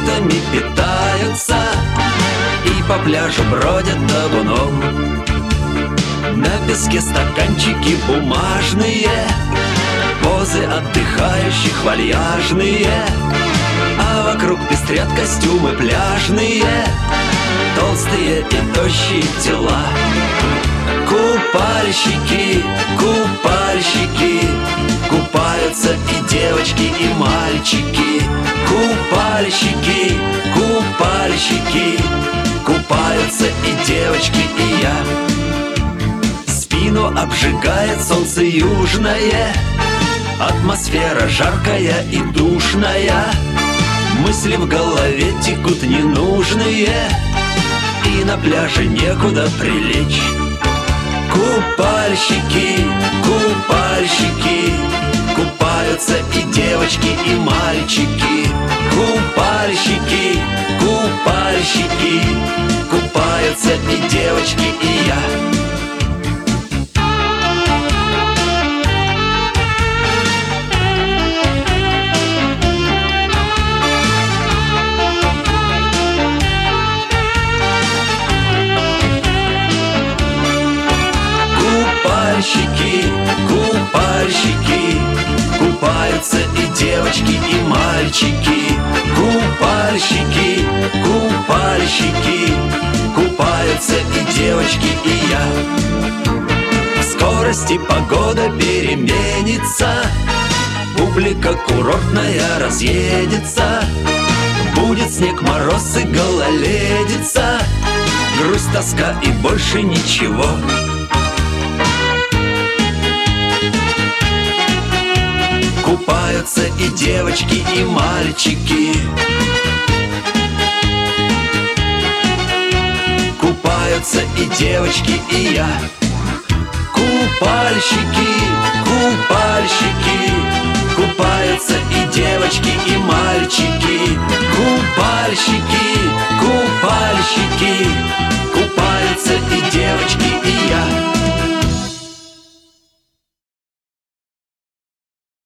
фруктами питаются и по пляжу бродят табуном. На песке стаканчики бумажные, позы отдыхающих вальяжные, а вокруг пестрят костюмы пляжные, толстые и тощие тела. Купальщики, купальщики, купаются и девочки, и мальчики. Купальщики, купальщики, купаются и девочки, и я. Спину обжигает солнце южное, атмосфера жаркая и душная. Мысли в голове текут ненужные, и на пляже некуда прилечь. Купальщики, купальщики, купаются и девочки, и мальчики. Купальщики, купальщики, купаются и девочки, и я. Купальщики, купальщики, купаются и девочки, и мальчики. Купальщики, купальщики, купаются и девочки, и я. В скорости погода переменится, публика курортная разъедется. Будет снег, мороз и гололедица, грусть, тоска и больше ничего. Купаются и девочки, и мальчики. Купаются и девочки, и я. Купальщики, купальщики, купаются и девочки, и мальчики. Купальщики,